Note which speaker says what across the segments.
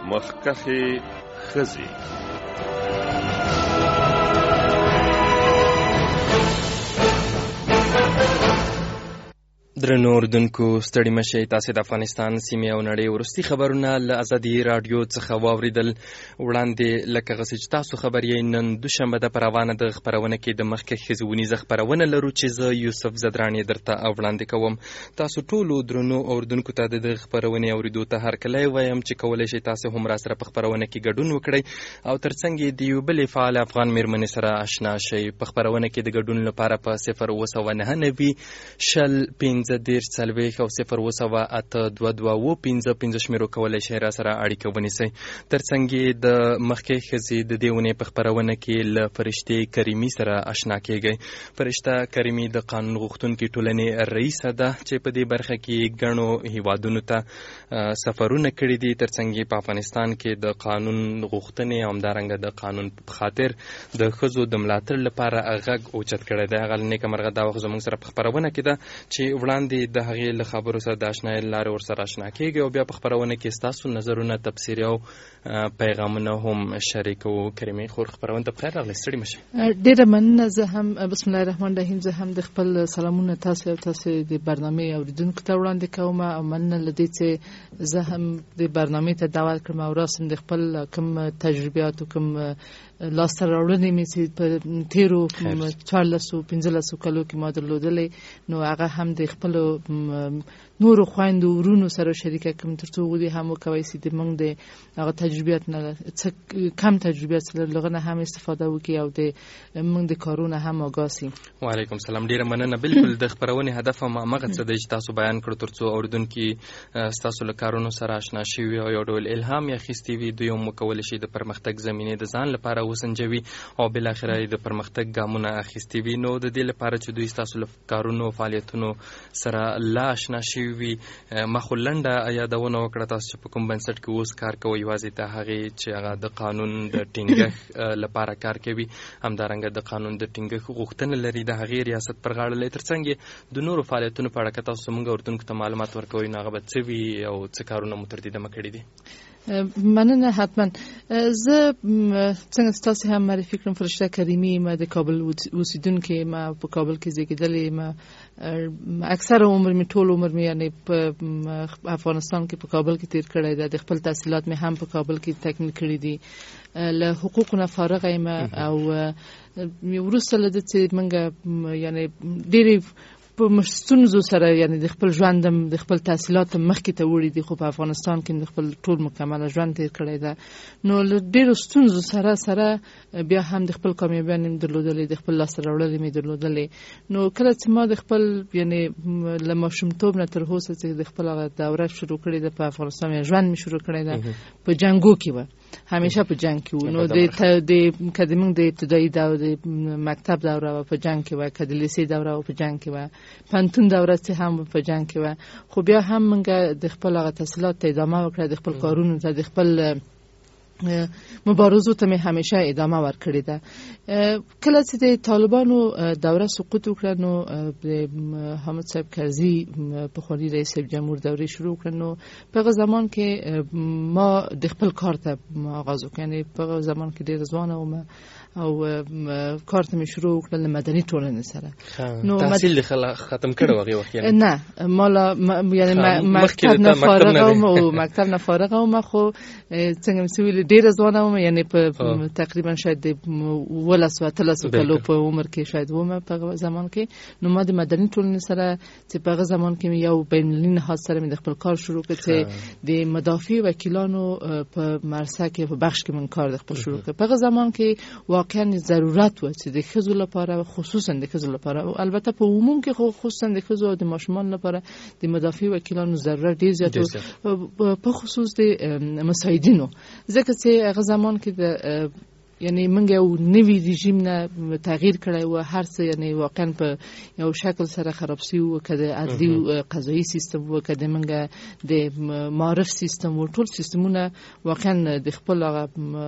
Speaker 1: مخکښې ښځې.
Speaker 2: درنو اردوونکو ستړي مشئ، تاسې د افغانستان سیمې او نړۍ وروستي خبرونه له ازادي راډیو څخه واورېدل. وړاندې لکه غسې چې تاسو خبر یې، نن دوشنبه ده، په روانه د خپرونه کې د مخکښ ښځې ونیزه خپرونه لرو چې زه یوسف زدرانې درته وړاندې کوم. تاسو ټولو درنو اردوونکو ته د دغه خپرونې اورېدو ته هرکلی وایم چې کولی شئ تاسې هم راسره په خپرونه کې ګډون وکړئ او ترڅنګ یې د یو بلې فعال افغان مېرمنې سره اشنا شئ. په خپرونه کې د ګډون لپاره په 07990 10 40 او 0 شمیرو کولی شئ را سره اړیکه ونیسئ. ترڅنګ یې د مخکې ښځې د دې ونې په خپرونه کې له فرشتې کریمي سره اشنا کیږئ. فرشته کریمي د قانون غوښتونکې ټولنې رئیسه ده چې په دې برخه کې ګڼو هیوادونو ته سفرونه کړي دي. ترڅنګ یې په افغانستان کې د قانون غوښتنې او همدارنګه د قانون په خاطر د ښځو د ملاتړ لپاره غږ اوچت کړی دی. هغه نیکه مرغه دا وخت زموږ سره په خپرونه کې ده چې وړاندې د هغې له خبرو سره د اشنایۍ لارې ورسره اشنا کېږي او بیا په خپرونه کې ستاسو نظرونه، تبصرې او پیغامونه هم شریکوو. کریمې خور، خپرونه ته بخیر راغلی، ستړي مشئ.
Speaker 3: ډېره مننه. زه هم بسم الله الرحمن الرحیم، زه هم د خپل سلامونه تاسو او تاسو د برنامې اوریدونکو ته وړاندې کوم او مننه له دې چې زه هم د برنامې ته دعوت کړم او راسم د خپل کوم تجربیات او کوم لاسته راوړنې مې چې په تیرو 14-15 کلو کې ما درلودلې، نو هغه هم د خپلو نورو خویندو ورونو سره شریکه کوم ترڅو ودې هم وکوي چې د موږ د هغه تجربیات نه څه کم تجربیات سره لغنه هم استفاده وکړي او د موږ د کارونه هم آگاه سي.
Speaker 2: وعلیکم السلام. ډیره مننه. بالکل د خپرونې هدف هم هغه څه دی چې تاسو بیان کړو ترڅو اوریدونکي ستاسو له کارونو سره آشنا شي او یو ډول الهام یې اخیستی وي. دوی هم وکولی شي د پرمختګ زمینې د ځان لپاره وسنجوي او بالاخره د پرمختګ ګامونه اخیستی وي. نو د دې لپاره چې دوی ستاسو له کارونو او فعالیتونو سره لا آشنا شي وي، ما خو لنډه یادونه وکړه تاسو چې په کوم بنسټ کې اوس کار کوئ، یوازې د هغې چې هغه د قانون د ټینګښت لپاره کار کوي، همدارنګه د قانون د ټینګښت غوښتنه لري، د هغې ریاست پر غاړه لري. ترڅنګ د نورو فعالیتونو په اړه که تاسو زموږ اردوونکو ته معلومات ورکوئ نو هغه به څه وي او څه کارونه مو تر دې دمه کړي دي؟
Speaker 3: مننه. حتما. زه څنګه تاسو هم معرفي کړم، فرشته کریمي، ما د کابل اوسیدونکې، ما په کابل کې زیږیدلې، ما اکثر عمر می ټول عمر می یعنی په افغانستان کې په کابل کې تیر کړی دی. د خپل تحصیلات می هم په کابل کې تکمیل کړي دي. له حقوقنا فارغ یم او وروسته له دې چې منګه یعنی ډېری په مستونزو سره یعنی د خپل ژوندم د خپل تحصیلات مخکې ته وړي دي، خو په افغانستان کې د خپل ټول مکمل ژوند تیر کړی دی. نو له ډېرو ستونزو سره بیا هم د خپل کامیابیانې مې درلودلې، د خپل لاسته راوړلې مې درلودلې. نو کله چې ما د خپل یعنی له ماشومتوب نه تر اوسه چې د خپل هغه دوره شروع کړې ده په افغانستان، یعنی ژوند مې شروع کړی ده په جنګو کې و، همیشه په جنگ کې و. نو د کله موږ د ابتدایي دوره د مکتب دوره په جنگ کې و، کله د لیسې دوره په جنگ کې و، پنتون دوره چې هم په جنگ کې و. خو بیا هم موږ د خپل هغه تحصیلات ته ادامه وکړه، د خپل کارونو ته، د خپل مبارزو ته مې همیشه ادامه ورکړې ده. کله چې د طالبانو دوره سقوط وکړه نو د حامد صاحب کرزي پخواني رئیس جمهور دوره شروع کړه. نو په هغه زمان کې ما د خپل کار ته آغاز وکړ، یعنی په هغه زمان کې ډېر ځوانه وم او کار ته مې شروع وکړل له مدني ټولنې سره.
Speaker 2: نو تحصیل ختم کړو هغه وخت؟ یعنی
Speaker 3: نه، مالا یعنی مکتب نه فارغ وم او مکتب نه فارغ وم، خو څنګه مې ویل ډېر ځوانه وم، یعنی په تقریبا شاید 13 کلو په عمر کې شاید وم په زمان کې. نو ما د مدني ټولنې سره چې په هغه زمان کې یو بین المللي نهاد سره مې د خپل کار شروع کړ چې د مدافع وکیلانو په مرسته کې په بخش کې من کار د خپل شروع کړ. په هغه زمان کې واقعا ضرورت و چې د ښځو لپاره، خصوصا د ښځو لپاره، البته په عموم کې خصوصا د ښځو او د ماشومان لپاره د مدافع وکیلانو ضرورت ډیر زیات و، په خصوص د مساعدینو، ځکه چې هغه زمان کې د یعنی موږ یو نوی رژیم نه تغییر کړی و، هر څه یعنی واقعا په یو شکل سره خراب شوی و، که د عدلي قضایي سیستم و، که د موږ د معرف سیستم و، ټول سیستمونه واقعا د خپل هغه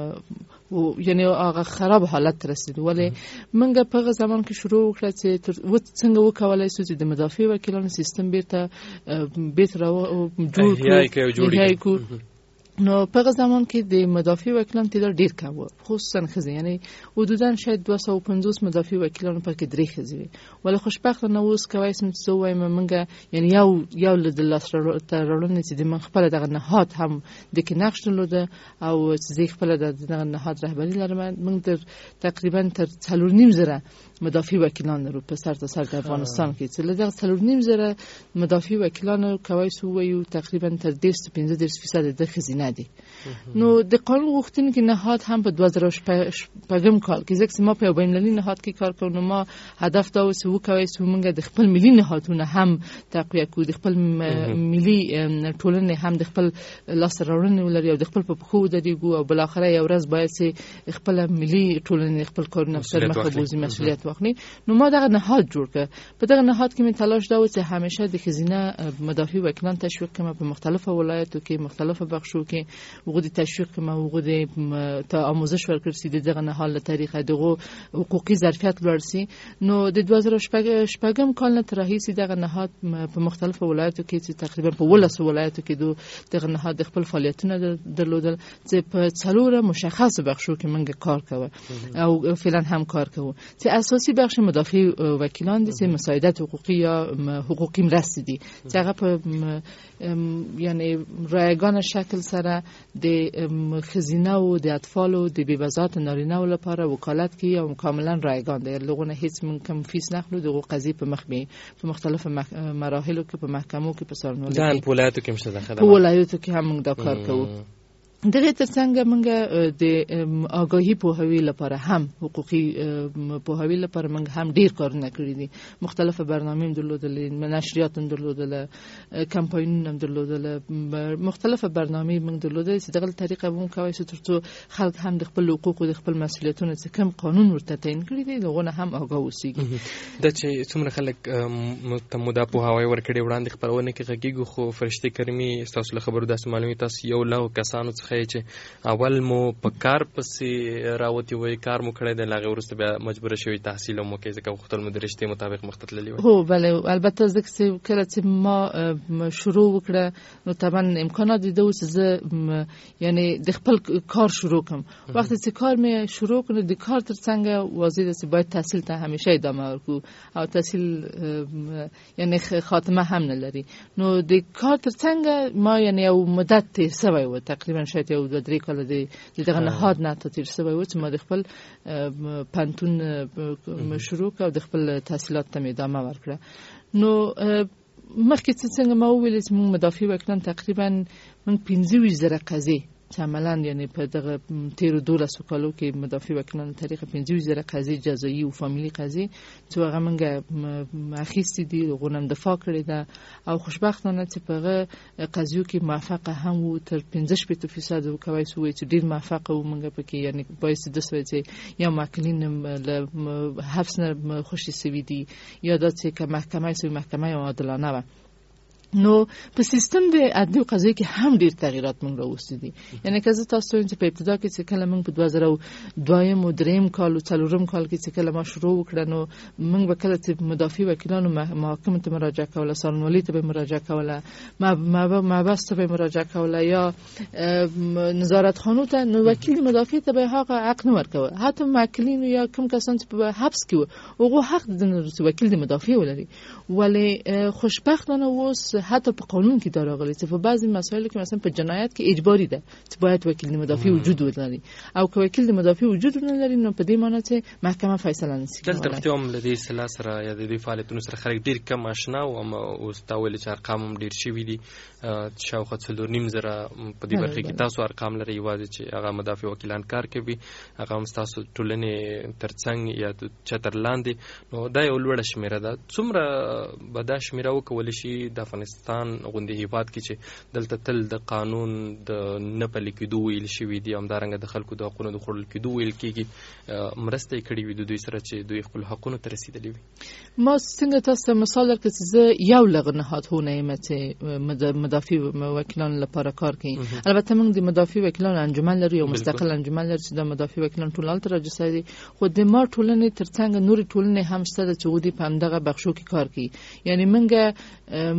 Speaker 3: یعنی هغه خراب حالت رسید. ولی موږ په هغه زمان کې شروع وکړه چې څنګه وکولای شو چې د مدافع وکیلانو سیستم بیرته را جوړ کړو. نو په زمان کې د مدافع وکیلان تعداد ډیر کم و، خصوصا ښځې، یعنی حدودا شاید 250 مدافع وکیلان په کې 3 ښځې وي. ولې خوشبختانه اوس کوي چې څه وایم موږ یعنی یو له لاس راوړنې چې د من خپل دغه نهاد هم د کې نقش درلوده او چې خپل دغه نهاد رهبری لرم. موږ تقریبا تر 4.5 مدافع وکیلان رو په سر تا سر د افغانستان کې چې له دغه 4.5 مدافع وکیلان کوي سو ویو تقریبا تر 15% د خزینه دي. نو د قانون غوښتونکو نهاد هم په 2015 کال کې ځکه ما په بین‌المللي نهاد کې کار کوم، نو ما هدف دا و چې وکوي چې موږ د خپل ملي نهادونه هم تقویه کړو، د خپل ملي ټولنې هم د خپل لاس راوړنې ولري او د خپل په پخو درېږو او بل اخره یو ورځ باید چې خپل ملي ټولنې خپل کارونه پر مخ بوزي، مسؤلیت واخلي. نو ما دغه نهاد جوړ کړ. په دغه نهاد کې من تلاش دا و چې همیشه د خزینه مدافع وکیلان تشویق کړم په مختلفو ولایتو کې، مختلفو بخشو کې وګړي تشویق کړم، وګړي ته آموزش ورکړ چې دغه نهاد له طریقه دغه حقوقي ظرفیت لرسي. نو د 2015 کال نه تر هیڅ دغه نهاد په مختلفو ولایتو کې چې تقریبا په 12 ولایتو کې دغه نهاد خپل فعالیتونه درلودل چې په څلور مشخص بخشو کې موږ کار کوو او فعلا هم کار کوو. چې اساسي بخش مدافع وکیلان دي چې مساعدت حقوقی یا حقوقی مرسته دي چې هغه په یعنی رایگان شکل سره د خزینه او د اطفال او د بیوزات نارینه لپاره وکالت کوي او کاملا رایگان دي. لغونه هیڅ من کم فیس نخلو دغه قضیه په مخ به په مختلف مراحلو کې په محکمو کې په سرنوشت
Speaker 2: دا په ولایتو کې مشته داخله
Speaker 3: په ولایتو کې هم موږ دا کار کوو. دغه ترڅنګ موږ د آگاهی پوهاوی لپاره هم حقوقي پوهاوی لپاره موږ هم ډیر کارونه کړی دي. مختلف برنامه هم درلودل، نشریات هم درلودل، کمپاینونه هم درلودل، مختلف برنامه موږ درلودل چې دغه طریقه مون کوي چې ترڅو خلک هم د خپل حقوق او د خپل مسؤلیتونو څخه کم قانون ورته تعین کړی دي دغه هم آگاه اوسېږي.
Speaker 2: د چې څومره خلک متمودا پوهاوی ورکړي وړاندې خبرونه کې غږیږي، خو فرشتي کریمي تاسو له خبرو داسې معلومات تاسو یو له کسانو چې اول مو په کار پسې راوتی وای، کار مو کړی دی، لاغه ورسته بیا مجبور شوی تحصیل مو کې ځکه وختل مو د رشتې مطابق مختللی وای.
Speaker 3: هو بله البته ځکه چې کله چې ما شروع وکړه نو طبعا امکانات دي چې زه یعنی د خپل کار شروع کوم. وخت چې کار مې شروع کړ د کار ترڅنګ واضح ده چې باید تحصیل ته همیشه ادامه ورکړو او تحصیل یعنی خاتمه هم نه لري. نو د کار ترڅنګ ما یعنی یو مدت تیر شوی و، تقریبا شاید یو 2-3 کال دغه نهاد نه تیر شوی و چې ما د خپل پانتون شروع کړ او د خپل تحصیلات ته ادامه ورکړه. نو مخکې څنګه ما وویل چې موږ مدافع وکیلان تقریبا موږ 15,000 قضیې چې عملاً یعنی په دغه 13 کالو کې مدافع وکیلان طریقه 15,000 قضیې جزایی او فامیلی قضیې چې هغه موږ اخیستې دي، غونم دفاع کړې ده او خوشبختانه چې په هغه قضیو کې موفقه هم وو. تر 15% وکوي سوې چې ډیر موفقه وو موږ پکې، یعنی باعث د سوي چې یا ماکلین له حبس نه خوشي سوي دي یا د چې محکمه عادلانه و. نو په سیستم د عدلي قضایي کې هم ډیر تغیرات موږ راوستي دي. یعنی که زه تاسو ته په ابتدا کې چې کله موږ په 2002 او 3 کال او 4 کال کې چې کله ما شروع وکړه نو موږ به کله چې مدافع وکیلانو محاکمه ته مراجعه کوله، سرنوشت ته به مراجعه کوله، مبحث ته به مراجعه کوله یا نظارت خانو ته، نو وکیل مدافع ته به حق نه ورکوه. حتی ماکلین یا کوم کسان چې په حبس کې وو هغه حق د وکیل د مدافع ولري. ولی خوشبختانه اوس حتی په قانون کې دا راغلی چې په بعضی مسایلو کې مثلا په جنایت کې اجباري ده چې باید وکیل مدافع وجود ولري او که وکیل مدافع وجود نه لري نو په دې معنی چې محکمه فیصله نشي کولی.
Speaker 2: دلته هم لدی سلا سره یا د دې فعالیتونو سره خلک ډیر کم آشنا او استاول چې ارقام ډیر شوي دي، شاوخوا 4.5 زره په دې برخه کې تاسو ارقام لري یوازې چې هغه مدافع وکیلان کار کوي، هغه هم تاسو ټولنې ترڅنګ یا چتر لاندې، نو دا یو لوړه شمیره ده. څومره به دا شمیره وکول شي د افغانستان غوندې هیواد کې چې دلته تل د قانون د نه پلي کېدو ویل شوي دي، همدارنګه د خلکو د حقونو د خوړل کېدو ویل کېږي، مرسته یې کړې وي د دوی سره چې دوی خپل حقونو ته رسېدلي وي.
Speaker 3: ما څنګه تاسو مثال درکړم چې زه یو لغ نهادونه یم چې مدافع وکیلان لپاره کار کوي. البته موږ د مدافع وکیلان انجمن لرو، یو مستقل انجمن لرو چې د مدافع وکیلان ټول الته راجستر دي، خو د ما ټولنې ترڅنګ نور ټولنې هم ستاسو چې ودی په همدغه بخشو کې کار کوي. یعنی موږ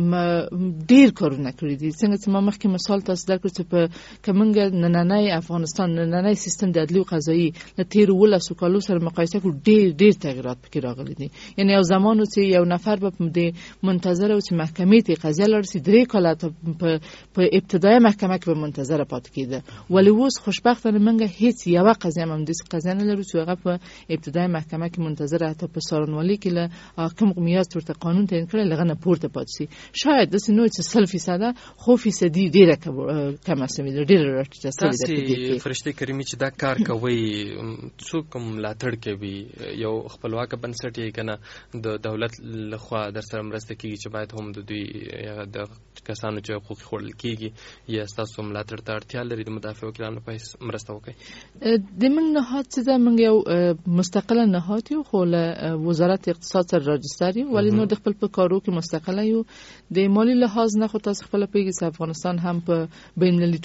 Speaker 3: ډیر کارونه کړی دي. څنګه چې ما مخکې مثال تاسو درکړ چې په کومنګ نننۍ افغانستان نننۍ سیستم د عدلي او قضایي له تیر 12 کالو سره مقایسه کړو ډیر تغیرات پکې راغلي دي. یعنی یو زمانو چې یو نفر به د منتظر او چې محکمې ته قضیه لرسي 3 کاله په ابتدایي محکمه کې به منتظر پاتې کېده. ولی اوس خوشبختانه موږ هیڅ یو قضیه هم د قضیه نه لرو چې هغه په ابتدایي محکمه کې منتظر حتی په څارنوالۍ کې له حاکم میاشت ورته قانون تعیین کړی لغه نه پورته پاتې شي. شاید د سينو چې 100% خو فیصدي ډیره کم اسمه ډیره راټیټه
Speaker 2: سوي ده. فرشتي کریمي چې دا کار کوي څوک ملاتړ کوي؟ یو خپلواک بنسټ یې کنه د دولت لخوا در سره مرسته کوي چې باید هم د دوی د کسانو چې حقوق خورل کیږي یا تاسو ملاتړ ته اړتیا لري د مدافع وکیلانو په مرسته وکړي؟
Speaker 3: د موږ نهاد چې دا موږ یو مستقله نهاد یو خو له وزارت اقتصاد سره راجستر یو ولی نو د خپل په کارو کې مستقله یو. د مالی لحاظ نه خو تاسو خپل پیږي چې افغانستان هم په بین المللي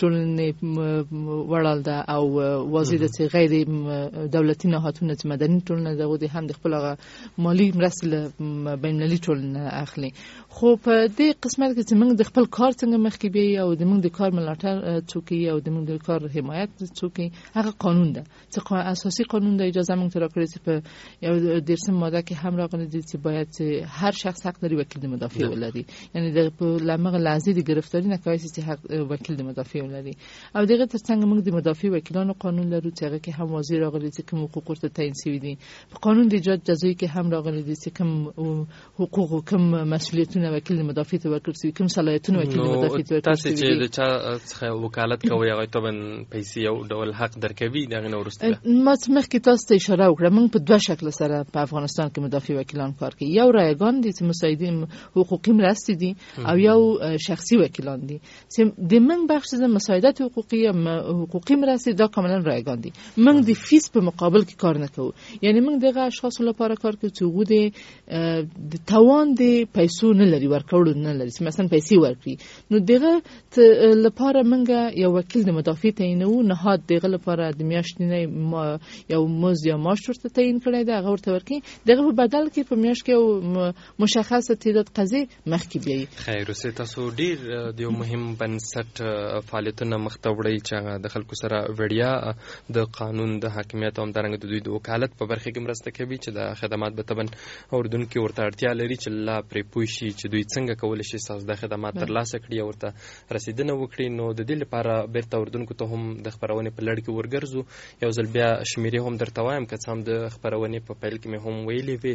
Speaker 3: ټولنې وړاندې ده او وزیر چې غیر دولتي نهادونه چې مدني ټولنه دغه هم د خپل مالی مرسته بین المللي ټولنه اخلي. خو په دې قسمت کې چې موږ د خپل کار څنګه مخکې بي او د موږ د کار ملاتړ څوکي او د موږ د کار حمایت څوکي هغه قانون ده چې اساسي قانون د اجازه موږ تر کړی چې په یو درسم ماده کې هم راغلي دي چې باید هر شخص حق لري وکیل د مدافع ولري. یعنی د لمغه لحظه د گرفتاری نه کوي چې حق وکیل د مدافع ولري. او دغه ترڅنګ موږ د مدافع وکیلانو قانون لرو چې هغه کې هم وزیر راغلي چې کوم حقوق ورته تعیین شوی دي. په قانون د اجرا جزایی کې هم راغلي دي چې کوم حقوق او کوم مسؤلیتونه وکیل د مدافع ته ورکړل شي، کوم صلاحیتونه وکیل د مدافع ته ورکړل شي.
Speaker 2: تاسو چې د چا څخه وکالت کوي هغه ته پیسې او ډول حق درکوي دغه نو ورسته.
Speaker 3: مخکې تاسو ته اشاره وکړه موږ په دوه شکل سره په افغانستان کې مدافع وکیلان کار کوي. یو رایگان دي چې مساعدین حقوقي مرستې دي او یو شخصي وکیلان دي چې د من بخش د مساعدت حقوقي مرستې دا کاملا رایگان دي. موږ د فیس په مقابل کې کار نه کوو. یعنی موږ دغه اشخاص لپاره کار کوو چې هغه د توان د پیسو نه لري ورکول نه لري چې مثلا پیسې ورکړي. نو دغه لپاره موږ یو وکیل د مدافع تعینو نهاد دغه لپاره د میاشتنی یو موز یا ماش ورته تعیین کړی دی هغه ورته ورکړي. دغه په بدل کې په میاشت کې مشخصه تعداد قضیې مخکې بیایي.
Speaker 2: خیر اوسه تاسو ډیر د یو مهم بنسټ فعالیتونه مخته وړي چې د خلکو سره وړیا د قانون د حاکمیت او همدارنګه د دوی د وکالت په برخه کې مرسته کوي چې د خدمات به تبن اوردونکو ورته اړتیا لري چې لا پرې پوي شي چې دوی څنګه کولای شي تاسو د خدمات ترلاسه کړي او ورته رسیدنه وکړي. نو د دې لپاره بیرته اوردونکو ته هم د خبرونه په لړ کې ورګرځو. یو ځل بیا شمیرې هم درته وایم که څه هم د خبرونه په پیل کې مې هم ویلې وي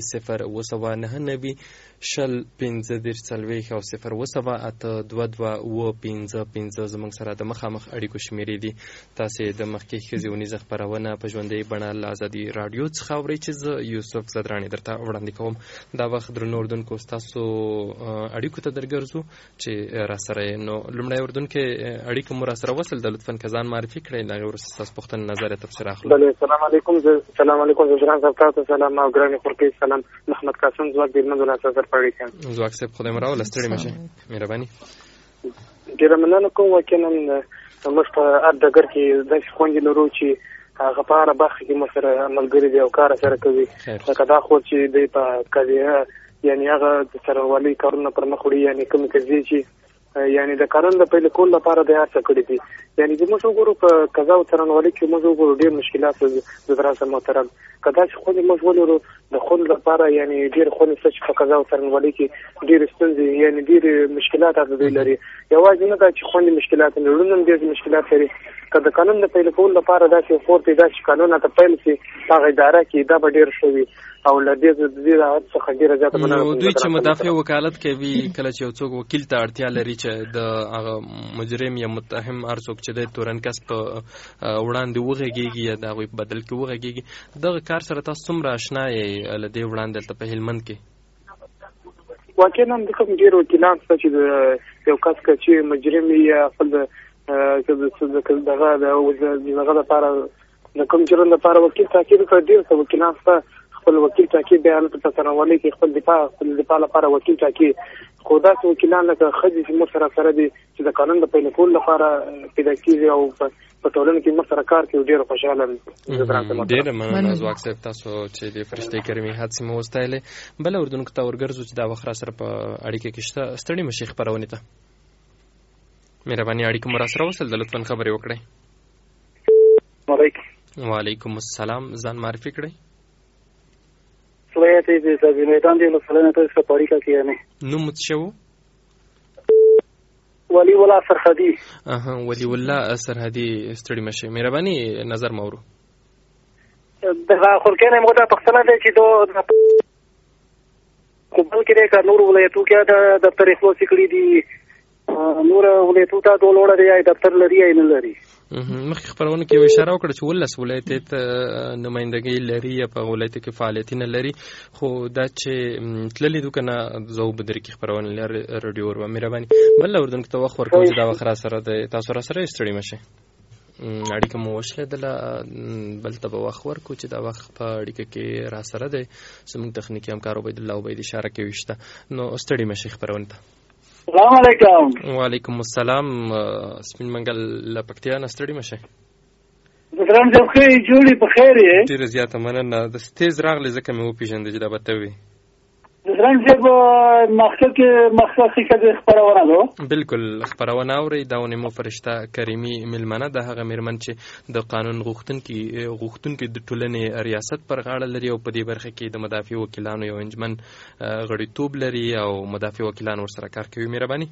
Speaker 2: 0 شل 15 30 او 0 زمونږ سره د مخامخ اړیکو شمیرې دي. تاسو د مخکې خزيونیزه خبرونه په ژوندۍ بڼه لازادي رادیو څخه اورئ چې زه یوسف زدرانی درته وړاندې کوم. دا وخت درنو اردوونکو تاسو اړیکو ته درګرځو چې را سره نو لمړی اردوونکو اړیکو مو را سره وصل د لطفاً کزان معرفي کړئ دا ورسره تاسو پوښتنه نظر تفسیر اخلو.
Speaker 4: بله السلام علیکم. السلام علیکم زجران صاحب تاسو سلام او ګراني خورکي سلام محمد قاسم زواک د منځ سره پړی کړم.
Speaker 2: زواک صاحب خدای مرو لستړي مشه مهرباني.
Speaker 4: ډیر مننه کوم وکینم مست ادګر کې د خوندې لرو چې هغه په اړه بحث کې مسره ملګری دی او کار سره کوي. دا خو چې د په قضیه یعنی هغه د سروالی کارونه پر مخ وړي یعنی کوم کوي چې یعنی د قانون د پیل کول لپاره د هڅه کړې دي. یعنی د موږ وګورو په قضا او سروالی کې موږ وګورو ډېر مشکلات د دراسه محترم کدا چې خو موږ ولرو د خپل لپاره یعنی ډېر خو نسچ په قضا او سروالی کې ډېر ستونزې یعنی ډېر مشکلات لري. یوازې نه دا چې خو مشکلات نه لري ډېر مشکلات لري. کله قانون د پیل کول لپاره دا چې فورته دا چې قانون ته پیل شي هغه اداره کې دا به ډېر شوی او لدې څخه ډیره زیاته مننه.
Speaker 2: نو دوی چې مدافع وکالت کوي کله چې یو څوک وکیل ته اړتیا لري چې د هغه مجرم یا متهم هر څوک چې د تورن کس په وړاندې وغږیږي یا د هغوی په بدل کې وغږیږي دغه کار سره تاسو څومره اشنا یې له دې وړاندې دلته په هلمند کې؟
Speaker 4: واقعا هم د کوم ډېر وکیلان شته چې یو کس چې مجرم یا خپل دغه لپاره د کوم جرم لپاره وکیل تاکید کوي. ډېر څه وکیلان شته خپل وکیل ټاکي بیا هلته په څارنوالۍ کې خپل دفاع لپاره وکیل ټاکي خو داسې وکیلان لکه ښځې چې موږ سره دي چې د قانون د پلي کولو لپاره پیدا کېږي او په ټولنه کې موږ سره کار کوي ډېر خوشحاله یم.
Speaker 2: ډېره مننه ځواک صاحب تاسو چې د فرشتې کریمې حادثې مو وستایلې. بله اردوونکو ته ورګرځو چې دا وخت را سره په اړیکه کې شته. ستړي مه شئ خپرونې ته. مهرباني اړیکه مو را سره وصل ده، لطفا خبرې وکړئ. وعلیکم السلام. ځان معرفي کړئ.
Speaker 5: صلاحیت د میدان دی مسله ته سپاری کا کیه نه
Speaker 2: نوم شو
Speaker 5: ولی ولا سرحدی
Speaker 2: ولی ولا سرحدی. ستړي مشه مهرباني نظر مورو
Speaker 5: دا خلکنه موږ ته پښتنه ده چې دو کوبل کې د نور ولایتو کې د دفتر خلاص کړی دي نور ولایتو ته د لوړ دی دفتر لري نه لري.
Speaker 2: مخکې خبرونه کې اشاره وکړه چې ولس ولایت ته نمائندګي لري یا په ولایت کې فعالیتونه لري، خو دا چې تللی دو کنه زو بدر کې خبرونه لري رادیو ور مهرباني بل اردن کې ته وخت ورکوي چې دا وخت را سره د تاسو را سره ستړي مشه اړیکه مو وشله دله بل ته وخت ورکو چې دا وخت په اړیکه کې را سره ده زموږ تخنیکی همکار عبید الله عبید اشاره کوي شته. نو ستړي مشه خبرونه ته.
Speaker 5: السلام علیکم.
Speaker 2: وعلیکم السلام. سپین منګل لپکتیا نستړي مشه.
Speaker 5: زران جب خې جوړي په خیر یې.
Speaker 2: ډیر زیاته مننه. د تیز راغلی ځکه مې وپیژندل چې دا به ته وي.
Speaker 5: زران جب مخکې کې خبرونه ده.
Speaker 2: بالکل خبرونه اوري دا ونمو فرشته کریمی ملمنه د هغه میرمن چې د قانون غوښتونکو د ټولنې ریاست پر غاړه لري او په دې برخه کې د مدافع وکیلانو یو انجمن غړیتوب لري او مدافع وکیلان ورسره کار کوي. مهرباني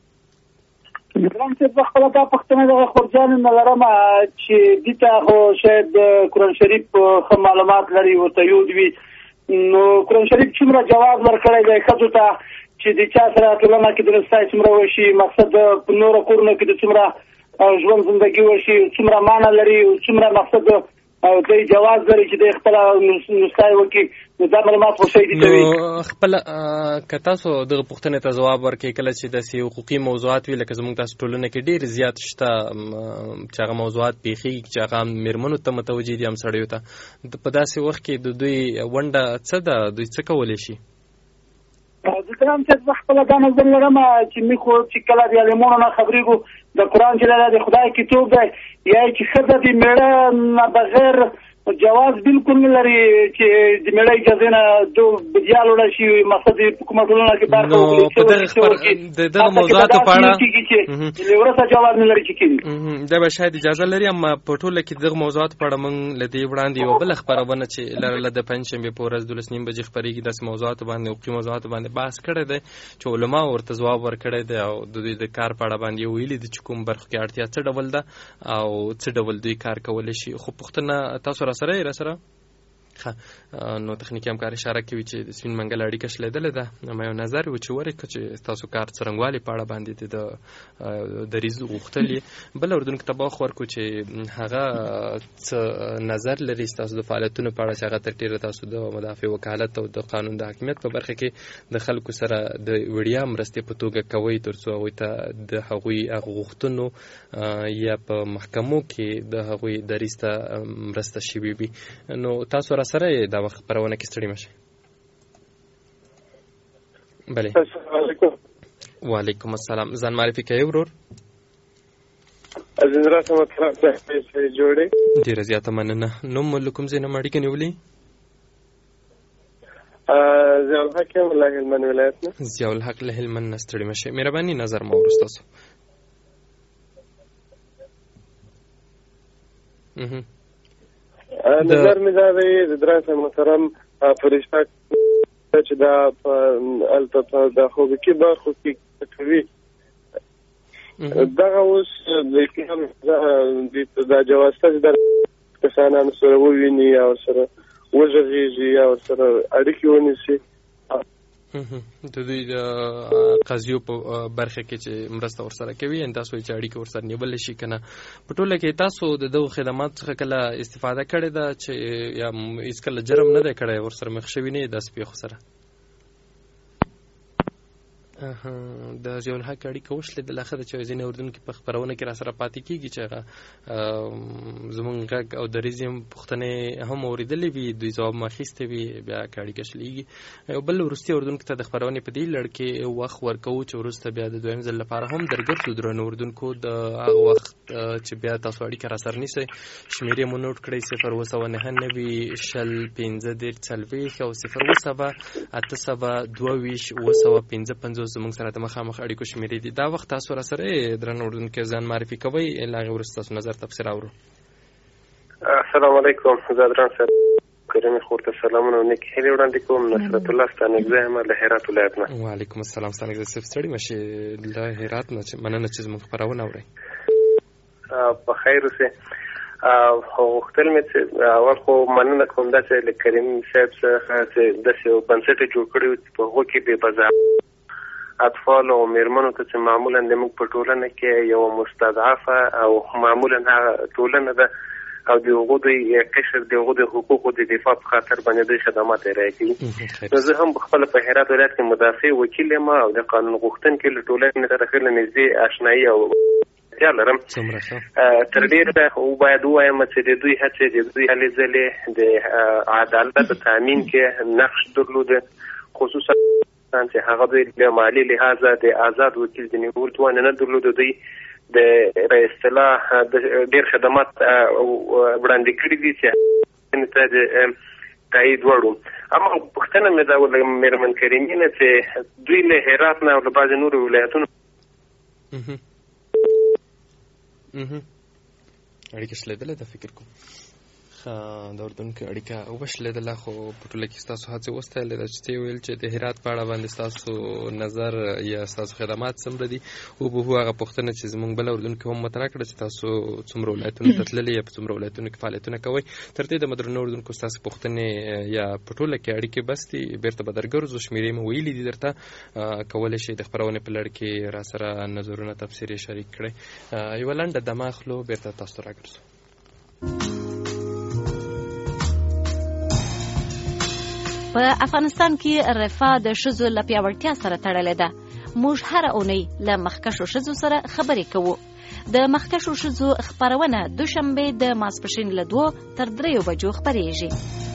Speaker 5: زران جب خپل دا پښتنه د خورجان نلرم چې دته خو شاید قرآن شریف خو معلومات لري او ته یو دی نو قرآن شریف څومره جواب ورکړی دی ښځو ته چې د چا سره ټولنه کې د رسای څومره وشي مقصد په نورو کورونو کې د څومره ژوند زندگی وشي څومره معنا لري څومره مقصد د جواز لري چې د خپل نسای وکي دا معلومات وشي دي کوي.
Speaker 2: نو خپل کتاسو د پښتنې ته جواب ورکړي کله چې د حقوقي موضوعات وی لکه زموږ تاسو ټولنه کې ډیر زیات شته چې هغه موضوعات پیخي چې هغه میرمنو ته متوجي دي هم سړیو ته په داسې وخت کې د دوی ونډه څه ده دوی څه کولی شي؟
Speaker 5: ځکه چې خپل دا نظر لرم چې می خو چې کله د علمونو نه خبرېږو د قرآن چې د خدای کتاب دی یا چې ښځه د میړه بغیر جواز بالکل نه لري چې د میړه اجازه نه دو بدیال وړ شي مقصد حکومتونو کې برخه
Speaker 2: وکړي د دغه موضوعاتو په اړه
Speaker 5: چې ورسره جواز نه لري چې کیږي
Speaker 2: دا به شاید اجازه لري اما په ټوله کې دغه موضوعات په اړه موږ لدی وړاندې یو بل خبرونه چې لرله د پنځشنبه په ورځ 12:30 بجې خبرېږي د موضوعات باندې او قیمت موضوعات باندې بحث کړی دی چې علما ورته جواب ورکړی دی او د دوی د کار په اړه باندې ویلي دي چې کوم برخه کې اړتیا څه ډول ده او څه ډول دوی کار کولی شي. خو پښتنه تاسو را سره نو تخنیکی همکار اشاره کوي چې د سپین منګل اړیکه شلیدلې ده ما یو نظر و چې ورکه چې تاسو کار څرنګوالي په اړه باندې د دریز غوښتلې بل اردوونکو ته باخ ورکو چې هغه څه نظر لري تاسو د فعالیتونو په اړه چې هغه تر ډیره تاسو د مدافع وکالت او د قانون د حاکمیت په برخه کې د خلکو سره د وړیا مرستې په توګه کوي ترڅو هغوی ته د هغوی غوښتنو یا په محکمو کې د هغوی دریز ته مرسته شوي وي. نو تاسو را سره دا وخت پرونه کې ستړي مشه. بله
Speaker 4: السلام علیکم.
Speaker 2: وعلیکم السلام. ځان معرفي کوي ورور؟
Speaker 4: عزیز راته مطلب ده جوړې
Speaker 2: ډیره زیاته مننه. نوم کوم ځای نه اړیکه نیولې؟
Speaker 4: ضیاء الحق یم له هلمند ولایت نه.
Speaker 2: ضیاء الحق له هلمند نه ستړي مشه. مهرباني نظر مو ورستاسو.
Speaker 4: نظر مې دا دی د دراسه محترم فرشته چې دا په د حقوقي برخو کې کوي دغه اوس د اسلام د جوازته د کسانانو سره وویني او سره وژغېږي او سره اړیکې ونیسي
Speaker 2: د دوی د قضیو په برخه کې چې مرسته ورسره کوي تاسو چې اړیکه ورسره نیول شي کنه په ټوله کې تاسو د دغه خدمات څخه کله استفاده کړې ده چې یا هیڅ کله جرم نه دی کړی ورسره مخ شوي نه د سپیخو سره؟ د ضیاء الحق اړیکه وشلېدله ښه ده چې ځینې اردوونکي په خپرونه کې راسره پاتې کېږي چې هغه زموږ غږ او دریځ یې پوښتنې هم اورېدلې وي دوی ځواب مو اخیستی وي بیا که اړیکه شلېږي. یو بل وروستي اردوونکو ته د خپرونې په دې لړ کې وخت ورکوو چې وروسته بیا د دویم ځل لپاره هم درګرځو درنو اردوونکو د هغه وخت چې بیا تاسو اړیکه راسره نیسئ شمېرې مو نوټ کړئ 029901540 او 08022 زموږ سره د مخامخ اړیکو شمېرې دي. دا وخت تاسو راسره درنو اردوونکو ځان معرفي کوئ له هغې وروسته تاسو نظر تفسیر اورو.
Speaker 6: السلام علیکم. زه دران صاحب کریمي خور ته سلامونه او نیکې هیلې وړاندې کوم. نصرت الله ستانکزی یم له هرات ولایت نه.
Speaker 2: وعلیکم السلام ستانکزی صاحب ستړي مه شئ له هرات نه مننه چې زموږ خپرونه اورئ.
Speaker 6: په خیر اوسئ. غوښتل مې چې اول خو مننه کوم دا چې له کریم صاحب څخه چې داسې یو بنسټ یې جوړ کړی و چې په هغو کې بې بضاعت اطفال او میرمنو ته چې معمولا زموږ په ټولنه کې یو مستضعفه او معمولا هغه ټولنه ده او د هغو د قشر د هغو د حقوقو د دفاع په خاطر باندې دوی خدمات ارائه کوي. نو زه هم خپله په هرات ولایت کې مدافع وکیل یم او د قانون غوښتونکي له ټولنې سره ښه نږدې اشنایي او لرم. تر ډېره باید ووایم چې د دوی هڅې د دوی هلې ځلې د عدالت په تامین کې نقش درلوده، خصوصا چې هغه دوی د مالي لحاظه د آزاد وکیل د نیولو توان نه درلوده. دوی د اصطلاح ډېر خدمات وړاندې کړي دي چې ته د تایید وړو. اما پوښتنه مې دا وله مېرمن کریمي نه چې دوی له هرات نه او له بعضې نورو ولایتونو
Speaker 2: اړیکه شلېدله ده فکر کوم د اردوونکو اړیکه وشلېدله خو په ټوله کې ستاسو هڅې وستایلې ده چې ته یې ویل چې د هرات په اړه باندې ستاسو نظر یا ستاسو خدمات څومره دي وبهو هغه پوښتنه چې زموږ بله اردوونکي هم مطرح کړه چې تاسو څومره ولایتونو ته تللي یا په څومره ولایتونو کې فعالیتونه کوئ. تر دې د درنو اردوونکو ستاسو پوښتنې یا په ټوله کې اړیکې بس دي بېرته به درګرځو شمېرې مې ویلي دي درته کولی شئ د خپرونې په لړ کې راسره نظرونه تفسیر یې شریک کړئ. یوه لنډه دمه اخلو بېرته تاسو ته راګرځو.
Speaker 7: په افغانستان کې رفاه د ښځو له پیاوړتیا سره تړلې ده. موږ هره اونۍ له مخکښو ښځو سره خبرې کوو. د مخکښو ښځو خپرونه دوشنبې د ماسپښین له 2 تر 3 بجو خپرېږي.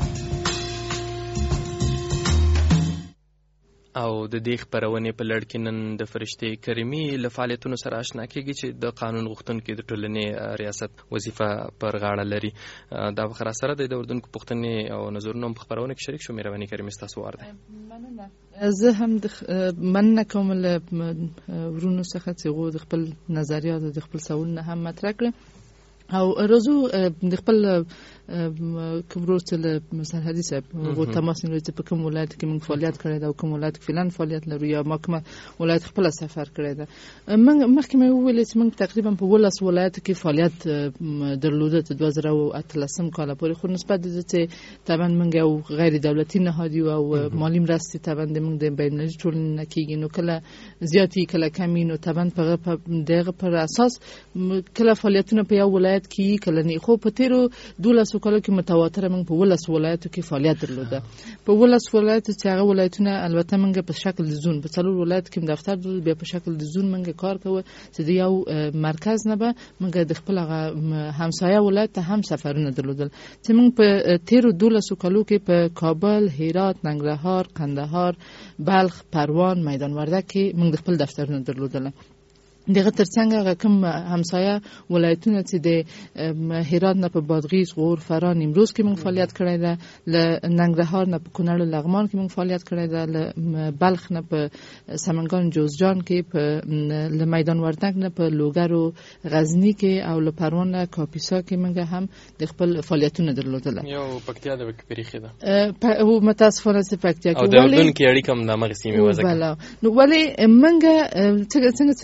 Speaker 2: او د دې خپرونې په لړ کې نن د فرشتې کریمي له فعالیتونو سره اشنا کېږي چې د قانون غوښتونکي د ټولنې ریاست وظیفه پر غاړه لري. دا وخت راسره دی د اردوونکو پوښتنې او نظرونه هم په خپرونه کې شریک شو. مهرباني کریمي ستاسو وار دی.
Speaker 3: زه هم مننه کوم له ورونو څخه چې غو د خپل نظریات او د خپل سوالونه هم مطرح کړم او راځو د خپل کبروت له سرحدي صاحب غو تماس نیولې چې په کوم ولایت کې موږ فعالیت کړی دا او کوم ولایت کې فلان فعالیت لرو یا ما کوم ولایت خپل سفر کړی دا. موږ مخکې مې وویل چې موږ تقریبا په 12 ولایت کې فعالیت درلوده تر 2013 کال پورې، خو نسبت د چې طبعا موږ یو غیر دولتي نهاد یو او مالی مرستې طبعا د موږ د بین‌المللي ټولنې کېږي نو کله زیاتی کله کمی نو طبعا په دغه پر اساس کله فعالیتونه په یو ولایت کې کله نه. خو په تیرو 12 کالو کې متواتره موږ په 12 ولایتو کې فعالیت درلوده. په 12 ولایتو چې هغه ولایتونه البته موږ په شکل د زون په څلور ولایت کې دفتر درلود بیا په شکل د زون موږ کار کوو چې د یو مرکز نه به موږ د خپل همسایه ولایت ته هم سفرونه درلودل چې موږ په تیرو 12 کالو کې په کابل، هرات، ننګرهار، قندهار، بلخ، پروان، میدان وردک کې موږ د خپل دفترونه درلودل. دغه ترڅنګ هغه کوم همسایه ولایتونه چې د هرات نه په بادغیس، غور، فراه، نیمروز کې موږ فعالیت کړی ده، له ننګرهار نه په کونړ او لغمان کې موږ فعالیت کړی ده، له بلخ نه په سمنګان جوزجان کې، په له میدان وردک نه په لوګر او غزنی کې او له پروان نه کاپیسا کې موږ هم د خپل فعالیتونه درلودل.
Speaker 2: یو پکتیا د پریخي ده
Speaker 3: او متاسفانه چې پکتیا کې
Speaker 2: او د اردن کې اړیکه هم د مغه سیمې وځي.
Speaker 3: نو ولې موږ څنګه چې ما ویل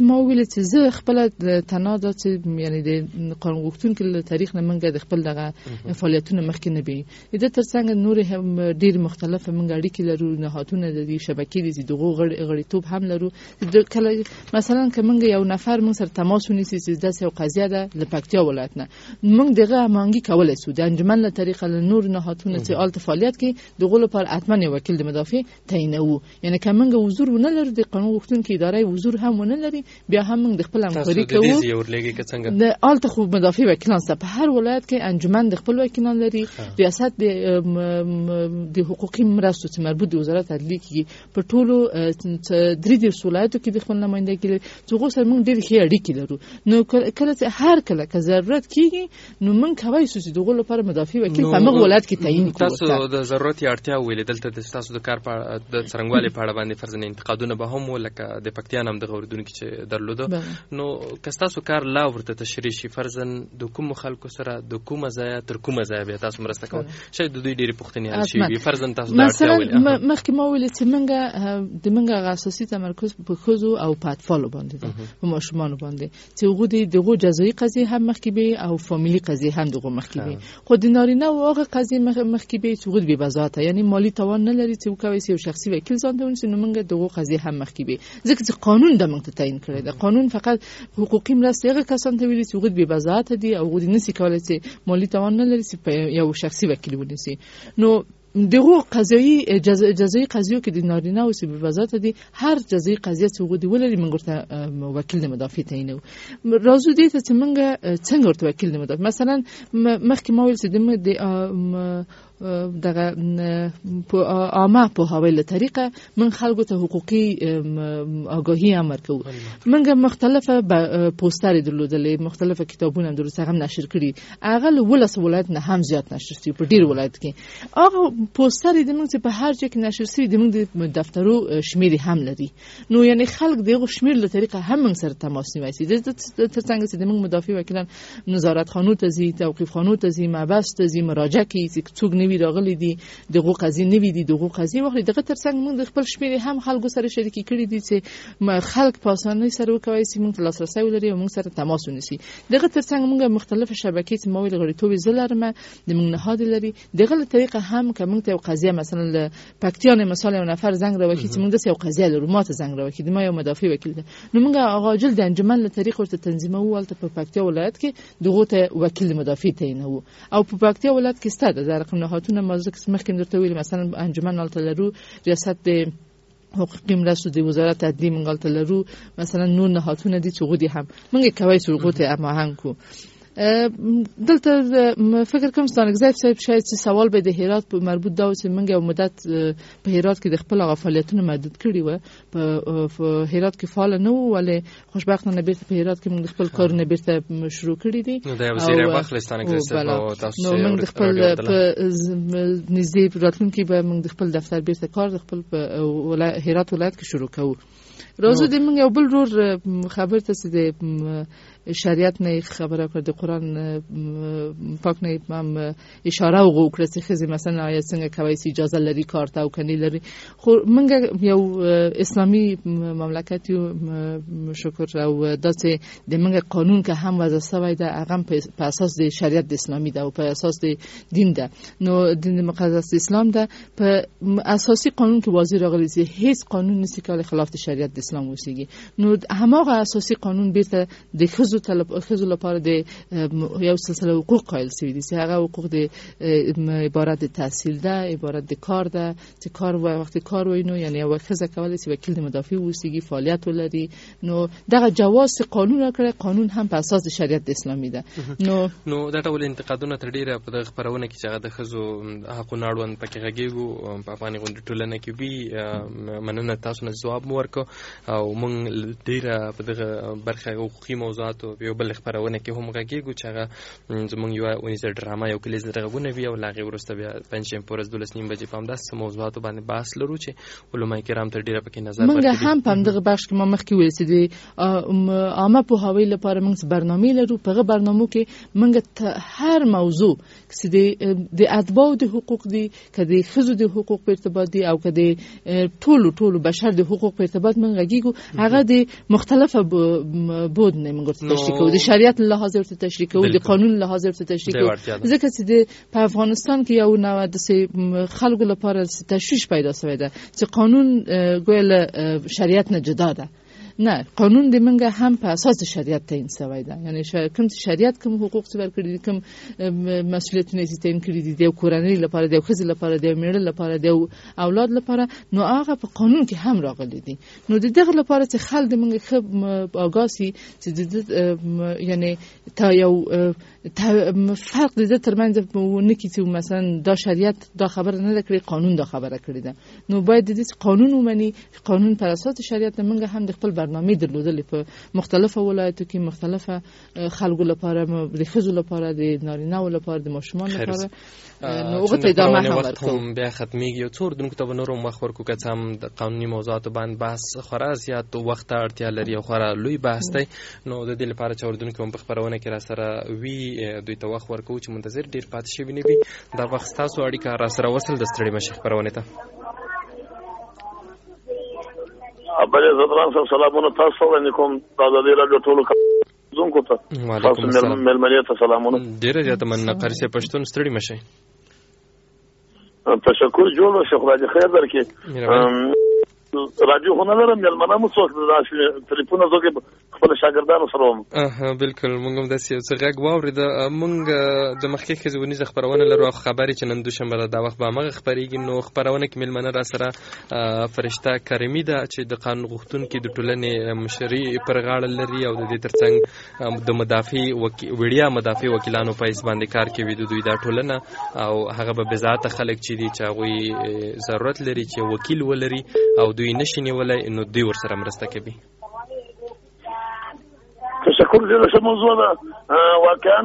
Speaker 3: چې زه خپل تنها دا چې یعنی د قانون غوښتونکو له تاریخ نه منګه د خپل دغه فعالیتونه مخکې نه بي د ترڅنګ نور هم ډیر مختلفه منګه اړیکې لرو نهادونه د شبکې دي دغه غړیتوب هم لرو کله مثلا که منګه یو نفر من سره تماس ونیسي چې داسې یو قضیه ده د پکتیا ولایت نه موږ دغه مانګي کولای شو د انجمن له طریقه له نور نهادونه چې آلت فعالیت کې دغه لپاره حتما یو وکیل د مدافع تعینو یعنی که منګه حضور ونه لرو د قانون غوښتونکو ادارې حضور هم ونه لري بیا هم موږ د خپل همکاري کوو د آلت خو مدافع وکیلان په هر ولایت کې انجمن د خپل وکیلان لري ریاست د حقوقي مرستو چې مربوط د وزارت عدلیه کې په ټولو درې ولایتو کې د خپل نمائندګي لري چې غوښتل موږ ډېر ښه اړیکې لرو نو کله چې هر کله که ضرورت کیږي نو موږ کوي چې دغه لپاره مدافع وکیل په موږ ولایت کې تعیین کړو
Speaker 2: تاسو د ضرورت اړتیا ویل دلته د تاسو د کار په د څرنګوالي په اړه باندې فرضاً انتقادونه به هم ولکه د پکتیا نام د غوردونکو چې درلوده نو که تاسو کار لا ورته تشریح شي فرضاً د کوم خلکو سره د کومه ځای تر کومه ځای به تاسو مرسته کوئ شاید د دوی ډېری پوښتنې حل شي وي فرضاً تاسو د اړتیا ویل
Speaker 3: مخکې ما ویل چې موږ اساسي تمرکز په ښځو او په اطفالو باندې ده په ماشومانو باندې چې هغوی دغه جزایي قضیې هم مخکې وي او فامیلي قضیې هم دغه مخکې وي خو د نارینه او هغه قضیې مخکې وي چې هغوی بې وضاحته یعنی مالی توان نه لري چې وکوي یو شخصي وکیل ځان ته ونیسي نو موږ دغه قضیې هم مخکې وي ځکه چې قانون د موږ ته تعیین کړی ده قانون فقط حقوقي مرستې هغه کسان ته ویلي چې هغوی بې وضاحته دي او هغوی نشي کولی چې مالی توان نه لري چې یو شخصي وکیل ونیسي نو دغه قضایي جزایي قضیو کې د نارینه او سبب وضاحت دي هر جزایي قضیه چې وګړي ولري موږ ته وکیل د مدافع تعینو راځو دې ته چې موږ څنګه ورته وکیل د مدافع مثلا مخکې ما ویل چې د دغه عامه په حواله طریقه من خلکو ته حقوقي آگاهی امر کوو منګه مختلفه پوسټر درلودلې مختلفه کتابونه درسته هم نشر کړي اغل ولس ولایت نه هم زیات نشر شي په ډیر ولایت کې هغه پوسټر د موږ په هر ځای کې نشر شي د موږ د دفترو شمیر هم لري نو یعنی خلک دغه شمیر له طریقه هم موږ سره تماس نیسي د ترڅنګ چې د موږ مدافع وکیلان نظارت خانو ته زی توقیف خانو ته زی مبحث ته زی مراجعه کوي چې څوک وی راغلي دي دغه قضیه نوي دي دغه قضیه وخت دغه ترڅنګ موږ د خپل شمیر هم خلکو سره شریکي کړي دي چې خلک په اسانۍ سره وکوي چې موږ لاسرسي ولري او موږ سره تماس ونیسي دغه ترڅنګ موږ مختلف شبکې چې مویل غړیتوب زلرمه د موږ نهاد لري دغه طریقه هم که موږ ته قضیه مثلا پکتیان مثال یو نفر زنګ راوړي چې موږ د یو قضیه لرو ماته زنګ راوړي د ما یو مدافع وکیل ده نو موږ عاجل د انجمن له طریق ورته تنظیمو ولته په پکتیا ولایت کې دغه ته وکیل مدافع تعینو او په پکتیا ولایت کې ستاده د رقم نهادونه مازه مخکې درته ویل مثلا انجمن آلته لرو ریاست د حقوقي مرستو د وزارت عدلیه موږ آلته لرو مثلا نور نهادونه دي چې غوډي هم موږ کوي چې غوته اماهنګ کو دلته فکر کوم ستانګزای شاید چې سوال به د هرات په مربوط دا چې موږ یو مدت په هرات کې د خپل فعالیتونو محدود کړی و په هرات کې فعال نه وو ولې خوشبختانه بیرته په هرات کې موږ خپل کارونه بیرته شروع کړی دي
Speaker 2: نو د وزیر بخلستان کې تاسو
Speaker 3: نو موږ خپل په نږدې راتلونکي به موږ خپل دفتر بیرته کار خپل په هرات ولایت کې شروع کوو روزو د موږ یو بل رور خبر ته چې د شریعت نه خبره کړ د قران پاک نه هم اشاره وکړه چې خزي مثلا آیا څنګه کوي چې اجازه لري کار ته او کني لري خو موږ یو اسلامي مملکت یو شکر او داسې د موږ قانون که هم وضع شوی ده هغه په اساس د شریعت د اسلامي ده او په اساس د دین ده نو دین مقدس اسلام ده په اساسي قانون کې واضح راغلی چې هیڅ قانون نشي کولای خلاف د شریعت د اسلام وسیږي نو هماغه اساسي قانون بیرته د خزو لپاره د یو سلسله حقوق قائل شوی دي چې هغه حقوق د عبارت د تحصیل ده عبارت د کار ده چې کار وخت کار وینو یعنی یو خزه کولای چې وکیل د مدافع وسیږي فعالیت ولري نو دغه جواز قانون راکړي قانون هم په اساس د شریعت اسلامي ده
Speaker 2: نو دا ټول انتقادونه تر ډیره په دغه خبرونه کې چې هغه د خزو حقوق ناړوند پکې غږیږي په افغاني غونډه ټولنه کې وی مننه تاسو نه جواب مو ورکو او موږ ډیره په دغه برخه حقوقي موضوعات او یو بل خبرونه کې هم غږیږو کېږو چې هغه زموږ یوه اونیزه ډرامه یو کلیز رغونه وي او له هغې وروسته بیا پنجشنبې په ورځ 12:30 بجې په همداسې موضوعاتو باندې بحث لرو چې علما کرام ته ډېره پکې نظر
Speaker 3: موږ هم په همدغه بخش کې ما مخکې ویل چې د عامه پوهاوي لپاره موږ برنامې لرو. په هغه برنامو کې موږ هر موضوع چې د اتباعو د حقوق دي، که د ښځو د حقوق په ارتباط دي او که د ټولو بشر د حقوق په ارتباط موږ غږیږو، هغه د مختلفه بود نه موږ ورته تشریح کوو، د شریعت له لحاظه ورته تشریح کوو، د قانون له لحاظه ورته تشریح کوو، ځکه چې په افغانستان کې یو نوع د خلکو لپاره تشویش پیدا شوی ده چې قانون ګویا شریعت نه جدا ده. نه، قانون د منګه هم په اساس شریعت تعیین شوی ده. یعنی کوم شریعت کوم حقوق څه ورکړي دي، کوم مسؤلیتونه یې تعیین کړي دي، د کورنۍ لپاره، د ښځې لپاره، د میړه لپاره، د اولاد لپاره، نو هغه په قانون کې هم راغلي دي. نو د دغه لپاره چې خلک د منګه خب آگاهي چې یعنی تا یو فرق د ترمنځ ونه کې چې مثلا دا شریعت دا خبره نه کړي، قانون دا خبره کړي ده. نو باید د دې قانون ومني، قانون پر اساس شریعت منګه هم د خپل برنامه درلودلې په مختلفو ولایتو کې، مختلفه خلکو لپاره، د ښځو لپاره، د نارینه‌و لپاره، د ماشومان لپاره. نو هغه ته ادامه هم ورکوو.
Speaker 2: بیا ختمیږي یو څو اردوونکو ته به نور هم وخت ورکوو، که څه هم د قانوني موضوعاتو باندې بحث خورا زیات وخت ته اړتیا لري او خورا لوی بحث دی. نو د دې لپاره چې اردوونکي هم په خپرونه کې را سره وي، دوی ته وخت ورکوو چې منتظر ډېر پاتې شوي نه وي. دا وخت ستاسو اړیکه را سره وصل د ستړي مشي خپرونې ته.
Speaker 8: بله زدران صاحب سلامونه تاسو وړاندې کوم د ازادي راډیو ټولو زونکو ته.
Speaker 2: وعلیکم السلام.
Speaker 8: مېلمنې ته سلامونه.
Speaker 2: ډېره زیاته مننه قاري صاحب، پښتون ستړي مشئ.
Speaker 8: تشکر جوړ شه، خدای دې خیر درکړي. راډیو خو نه لرم، مېلمانه مو څوک راشي، ټلیفون زوګې خپل شاګردانو سره وم.
Speaker 2: بالکل، موږ هم داسې یو څه غږ واورېده. موږ د مخکې ښځې ونیزه خپرونه لرو او خبرې چې نن دوشنبه ده دا وخت به همغه خپرېږي. نو خپرونه کې مېلمنه را سره فرشته کریمي ده چې د قانون غوښتونکي د ټولنې مشري پر غاړه لري او د دې ترڅنګ د وړیا مدافع وکیلانو په حیث باندې کار کوي د دوی دا ټولنه، او هغه به بېذاته خلک چې دي چې هغوی ضرورت لري چې وکیل ولري او دوی نشي نیولی، نو دوی ورسره مرسته کوي.
Speaker 8: تشکر ډېره ښه موضوع ده. واقعا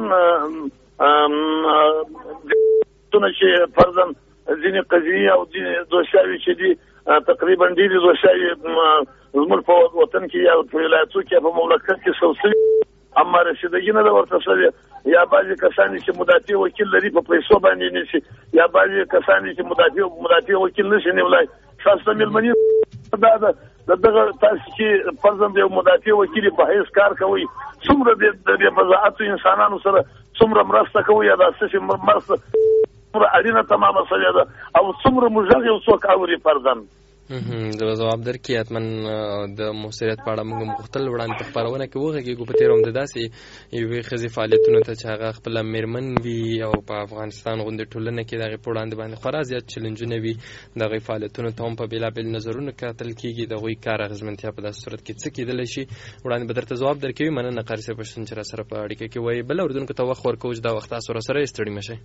Speaker 8: چې فرضاً ځینې قضیې او ځینې دوشاوې چې دي تقریبا ډېرې دوشاوې زموږ په وطن کې یا په ولایتو کې په مملکت کې سوسوي، اما رسیدګي نه ده ورته شوې. یا بعضې کسان چې مدافع وکیل لري په پیسو باندې نیسي، یا بعضې کسان چې مدافع وکیل نشي نیولی. تاسو ته مېلمنې دا ده دغه تاسو چې فرضاً د یو مدافع وکیل په حیث کار کوئ، څومره د بې وضاحتو انسانانو سره څومره مرسته کوئ، یا داسې مرسته څومره اړینه تمامه شوې ده، او څومره موږ غږ یو څوک اوري فرضاً.
Speaker 2: زه به ځواب درکړي. حتما د موثریت په اړه موږ مختل وړاندې په خپرونه کې وغږېږو. په تېره هم د داسې یوې ښځې فعالیتونو ته چې هغه خپله مېرمن وي او په افغانستان غوندې ټولنه کې د هغې په وړاندې باندې خورا زیات چلنجونه وي، د هغوی فعالیتونو ته هم په بېلابېل نظرونو کتل کېږي، د هغوی کار اغېزمنتیا په داسې صورت کې څه کېدلی شي، وړاندې به درته ځواب درکوي. مننه قاري صاحب پښتون چې را سره په اړیکه کې وایي. بل اردوونکو ته وخت ورکوو چې دا وخت تاسو را سره یې ستړي مه شئ.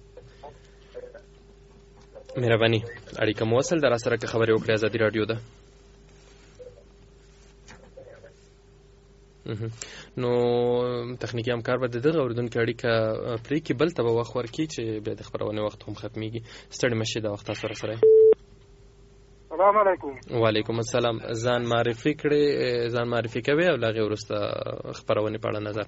Speaker 2: مهرباني اړیکه مو وصل در سره که خبرې وکړې. ازادي راډیو ده. نو تخنیکی همکار به دغه اردوونکي اړیکه پرېږدي، بل ته به وخت ورکړي چې بیا د خپرونې وخت هم ختمیږي. ستړي مه شئ، دا وخت تاسو سره.
Speaker 9: السلام علیکم.
Speaker 2: وعلیکم السلام. ځان معرفي کړئ، ځان معرفي کوئ او له هغې وروسته خپرونې په اړه نظر.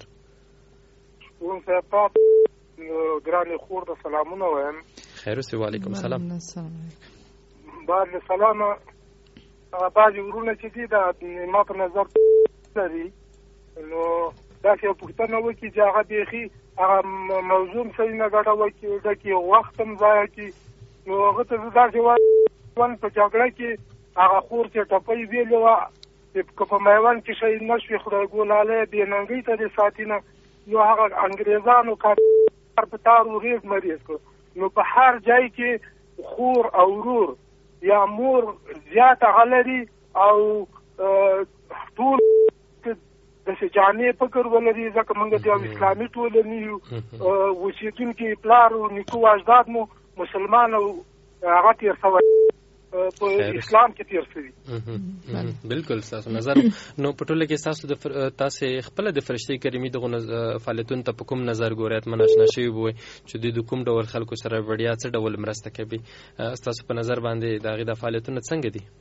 Speaker 9: ګرانې خور ته سلامونه وایم.
Speaker 2: خیر اوسې. وعلیکم السلام.
Speaker 9: بعد له سلامه بعضې وروڼه چې دي دا ما په نظر لري، نو داسې یو پوښتنه وکړي چې هغه بیخي هغه موضوع هم صحیح نه ګټه وکړي، وخت هم ضایع کړي. نو هغه ته زه داسې وایم په جګړه کې هغه خور چې ټپۍ ویلې وه که په میوند کې شهید نه شوې، خدای ګولالی بې ننګۍ ته دې ساتي نه، نو هغه انګریزانو کار په تار ورېز مریض کړ. نو په هر ځای کې خور او ورور یا مور زیات هغه لري او ټول داسې جامع فکر ولري، ځکه موږ د یو اسلامي ټولنې یو، اوسېدونکي پلار او نیکه او اجداد مو مسلمان او هغه تېر شوی. په اسلام کې تیر شوی.
Speaker 2: بالکل تاسو نظر نو په ټوله کې تاسو خپل د فرشتي کریمي دغه فعالیتونو ته په کوم نظر ګورئ؟ اتمنه آشنا شوي وي چې د کوم ډول خلکو سره وړیا څه ډول مرسته کوي. تاسو په نظر باندې د هغې د فعالیتونه څنګه دي؟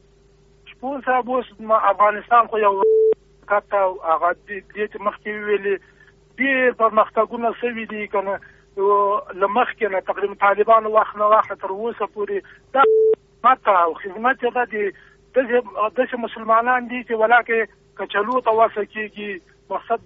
Speaker 9: شپون صاحب اوس افغانستان خو یو کته هغه دې چې مخکې ویلې ډېر پرمختګونه شوي دي که نه له مخکې نه تقریبا طالبانو وخت نه واخله تر اوسه پورې دا خدمت او خدمت یې دا داسې مسلمانان دي چې ولاکې کچلو ته وسه کېږي مقصد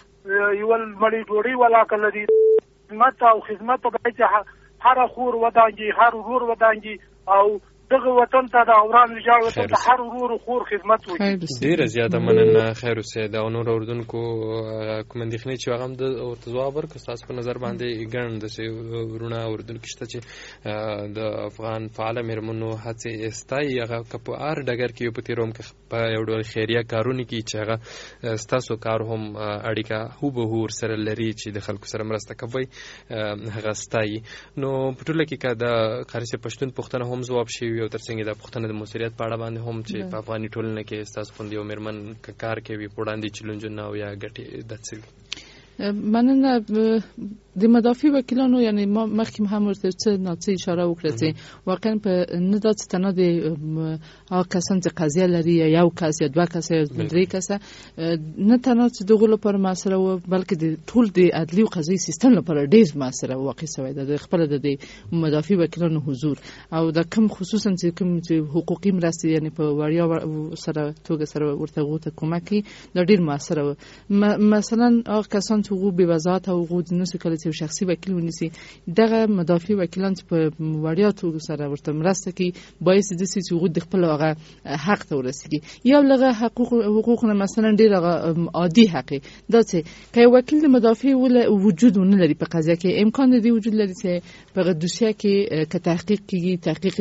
Speaker 9: یوه مړۍ ډوډۍ ولاکه لري. خدمت او خدمت ته باید چې هر خور ودانګي هر ورور ودانګي او دغه وطن ته د اوران ویجاړ وطن ته هر ورور خور خدمت وکړي.
Speaker 2: ډېره زیاته مننه خیر اوسئ. او نور اردوونکو کوم اندېښنې چې هغه هم ورته ځواب ورکړو. ستاسو په نظر باندې ګڼ داسې وروڼه اردوونکي شته چې د افغان فعاله مېرمنو هڅې ستایي، هغه که په هر ډګر کې په تېرو هم که په یو ډول خیریه کارونه کوي چې هغه ستاسو کار هم اړیکه هوبهو ورسره لري چې د خلکو سره مرسته کوئ، هغه ستایي. نو په ټوله کې که د قاري صاحب پښتون پوښتنه هم ځواب شوي او ترڅنګ د پښتنه د موثریت په اړه باندې هم چې په افغاني ټولنه کې ستاسو غوندې یو مېرمن که کار کوي په وړاندې چیلنجونه او یا ګټې دا څه وي؟
Speaker 3: مننه. د مدافع وکیلانو یعنی ما مخکې هم ورته څه ناڅه اشاره وکړه چې واقعا په نه دا چې تنها د هغه کسان چې قضیه لري یا یو کس یا دوه کس یا درې کسه نه تنها چې دغو لپاره موثره وه بلکې د ټول د عدلي او قضایي سیستم لپاره ډېر موثره واقع شوی ده د خپله د مدافع وکیلانو حضور او د کوم خصوصا چې کوم چې حقوقي مرستې یعنی په وړیا سره توګه سره ورته هغو ته کومک کوي دا ډېر موثره وه. مثلا هغه کسان چې هغو بې وضاحت او هغو نسو کله چې شخصي وکیل ونیسي دغه مدافع وکیلان چې په وړیا توګه سره ورته مرسته کوي باعث دي چې هغوی د خپل هغه حق ته ورسېږي. یو لغه حقوق نه مثلا ډېر هغه عادي حق دا چې که یو وکیل د مدافع وجود ونه لري په قضیه کې امکان دی وجود لري چې په دوسیه کې که تحقیق کیږي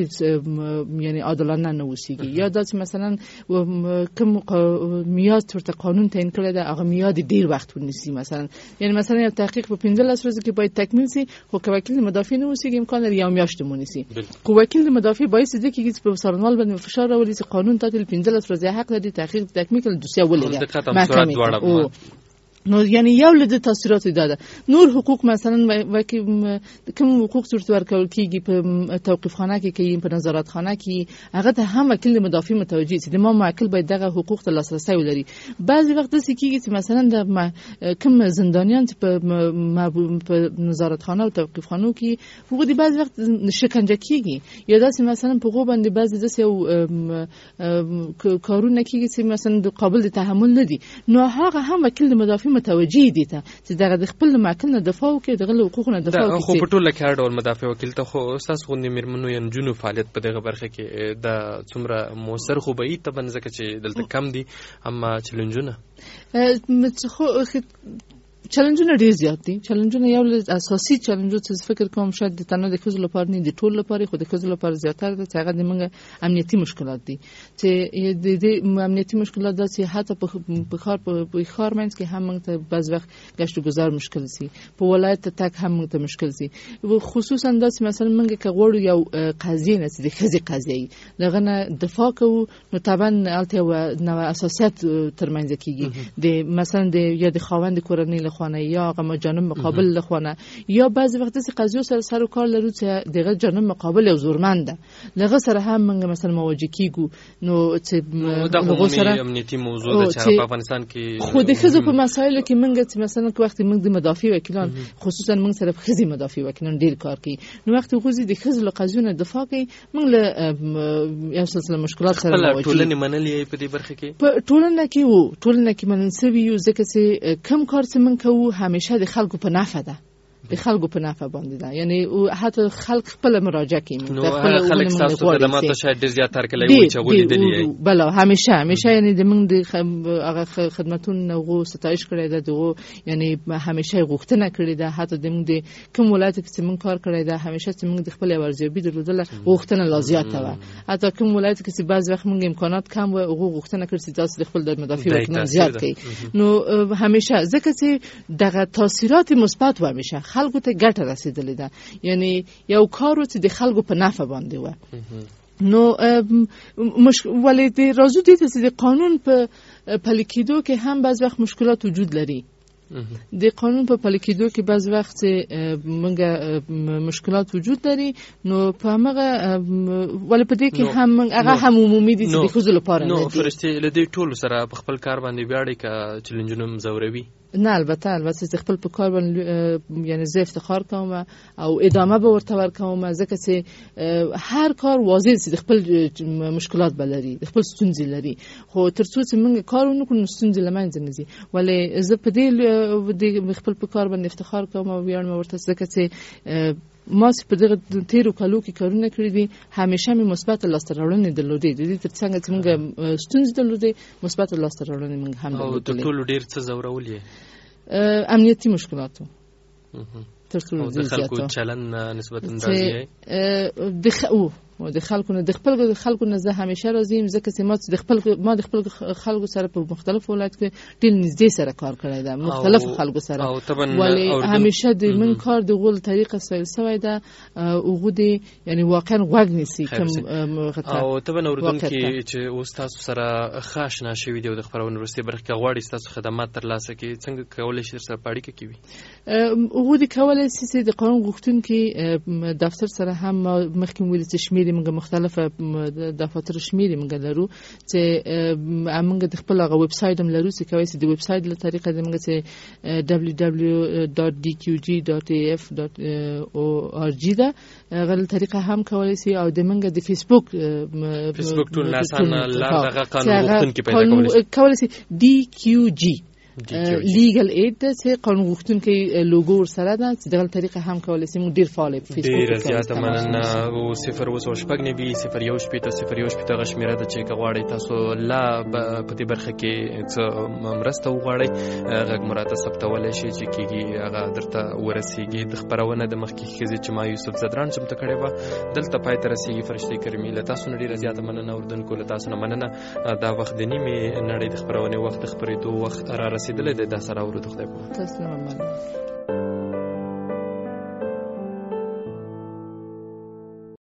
Speaker 3: تحقیق یعنی عادلانه نه وشيږي یا دا چې مثلا کوم میاد ورته قانون تعیین کړی ده هغه میاد ډېر وخت ونیسي مثلا مثلا یو تحقیق په 15 ورځو کې باید تکمیل شي خو که وکیل مدافع نه وسیږي امکان لري یو میاشت مونیسي. خو وکیل مدافع باید دې کې چې په سرنوال باندې فشار راولي چې قانون ته 15 ورځې حق لري تحقیق تکمیل کړي دوسیه ولري. نو یعنی یو له تاثیرات داده نور حقوق مثلا کوم حقوق صورت ورکول کیږي په توقیفخانه کې کوي په نظارت خانه کې هغه ته هم وکیل مدافع متوجي چې د ما معقل باید دغه حقوق ته لاسرسي ولري. بعضی وخت داسې کیږي چې مثلا د کوم زندانیان چې په نظارت خانه او توقیفخانو کې هغه د بعضی وخت شکنجه کیږي یا داسې مثلا په غو باندې بعضی داسې کارونه کیږي چې مثلا د قابل تحمل نه دي نو هغه هم وکیل مدافع متوجي دي ته چې دغه د خپل معقل نه دفاع وکړي دغه حقوقونه دفاع وکړي.
Speaker 2: خو په ټوله کې هر ډول مدافع وکیل ته خو اساس غوندې مېرمنو یا نجونو فعالیت په دغه برخه کې دا څومره موثر خو به وي طبعا ځکه چې دلته کم دي اما چیلنجونه چیلنجونه ډیر زیات دي. چیلنجونه یو له اساسي چیلنجو چې فکر کوم شاید د تنه د ښځو لپاره نه دي ټول لپاره خو د ښځو لپاره زیاتره ده چې هغه د موږ امنیتي مشکلات دي چې د امنیتي مشکلات ده چې حتی په ښار منځ کې هم موږ ته بعض وخت گشت و گذار مشکل سي په ولایت ته تک هم موږ ته مشکل سي خصوصا دا چې مثلا موږ که غواړو یو قضیه نه د ښځې قضیه دغه نه دفاع کوو نو طبعا البته یو نوع اساسیت ترمنځ کېږي د مثلا د یا د خاوند کورنۍ خانه یا غو جانب مقابل لخوانه یا بعضی وخت چې قضیه سره و کار لرو چې دغه جانب مقابل او زورمنده لغه سره هم موږ مثلا مواجه کیګو نو چې دغه سره امنیتي موضوع ده چې په افغانستان کې
Speaker 3: خو د خزو په مسایلو کې موږ مثلا وخت موږ د مدافع وکیلان خصوصا موږ سره خزي مدافع وکیلان ډیر کار کوي نو وخت غوزي د خزو له قضیو دفاع کوي موږ له یو سلسله مشکلات سره مواجه
Speaker 2: ټولنه منلې په دې برخه کې
Speaker 3: په ټولنه کې منسوي یو ځکه چې کم کار څه کو همیشه د خلکو په نفع ده د خلکو په نفع باندې ده یعنی او حتی خلک خپل مراجعه کوي
Speaker 2: نو خلک تاسو ته د ماته شاید ډیر زیات تر کله وي چې غوډي دي
Speaker 3: بل همیشه یعنی د موږ د هغه خدماتونو غو ستایش کړی ده دغه یعنی همیشه غوښتنه کړې ده حتی د موږ د کوم ولایت کې موږ کار کړی ده همیشه چې موږ د خپل ورزيابي درلودل غوښتنه لازمیته و حتی کوم ولایت کې بعض وخت موږ امکانات کم و غوښتنه کړی چې تاسو د خپل د مدافع وکیلان زیات کړئ نو همیشه ځکه چې دغه تاثیرات مثبت و همیشه خلکو ته ګټه رسیدلې ده یعنی یو کار چې د خلکو په نفع باندې و نو ولې د راځو دې ته چې د قانون په پلي کېدو کې هم بعض وخت مشکلات وجود لري. د قانون په پلي کېدو کې بعض وخت موږ مشکلات وجود لري، نو په هغه ولې په دې کې هم هغه هم عمومي دي چې د ښځو لپاره نه دي.
Speaker 2: نو فرشتي له دې ټولو سره په خپل کار باندې ویاړئ که چیلنجونه مزوروي؟
Speaker 3: نه، البته چې خپل په کار باندې یعنی زه افتخار کوم او ادامه به ورته ورکوم، ځکه چې هر کار واضح چې د خپل مشکلات به لري، د خپل ستونزې لري، خو تر څو چې موږ کار ونه کړو نو ستونزې له منځه نه ځي. ولې زه په دې خپل په کار باندې افتخار کوم او ویاړم ورته، ځکه چې ما چې په دغه تیرو کالو کې کارونه کړي دي همیشه مې مثبت لاسته راوړنې درلودې. د دې تر څنګ چې موږ ستونزې درلودې، مثبت لاسته راوړنې موږ هم درلودې.
Speaker 2: او تر ټولو ډېر څه ځورول یې؟
Speaker 3: امنیتي مشکلاتو. تر ټولو
Speaker 2: ډېر زیات. او د خلکو چلن نسبتاً راضي یې؟ د خلکو نه، د خپل خلکو نه زه همیشه راضي یم، ځکه چې ما د خپل خلکو سره په مختلفو ولایتو کې ډېر نږدې سره کار کړی ده، مختلفو خلکو سره. ولې همیشه د من کار د غول طریقه سویل سوی ده، هغه دې یعنی واقعا غوږ نیسي کوم خطر. او طبعا اوریدونکي چې اوس تاسو سره ښه اشنا شوي دي او د خپرونې وروستۍ برخه کې غواړي ستاسو خدمات ترلاسه کړي، څنګه کولی شي سره په اړیکه کې وي؟
Speaker 3: هغه دې کولی شي چې د قانون غوښتونکي دفتر سره هم مخکې ویلي چې شمېرې موږ مختلفه دفاتر شمېرې موږ لرو، چې موږ د خپل هغه ویب سایټ هم لرو چې کولی شي د ویب سایټ له طریقه د موږ چې www.dqg.af.org ده، هغه له طریقه هم کولی شي. او د موږ د فیسبوک
Speaker 2: ټول آسان لار دغه قانون غوښتونکي پیدا
Speaker 3: کولی شي DQG لیګل اید ده چې قانون غوښتونکي لوګو ورسره ده، چې دغه طریقه هم کولی شي موږ ډېر فعال په فیسبوک کې.
Speaker 2: ډېره زیاته مننه. او 0 غه شمېره ده چې که غواړئ تاسو لا په دې برخه کې څه مرسته وغواړئ، غږ مو راته ثبتولی شئ چې کېږي هغه درته ورسېږي. د خپرونه د مخکې ښځې چې ما یوسف زدران چمتو کړې وه دلته پای ته رسېږي. فرشتې کریمي له تاسو نه ډېره زیاته مننه. اردونکو له تاسو نه مننه. دا وخت د نیمې نړۍ د خپرونې وخت د خپرېدو وخت را رسېدلی دی. دا سره اورو د خدای په
Speaker 3: تاسو نه مننه.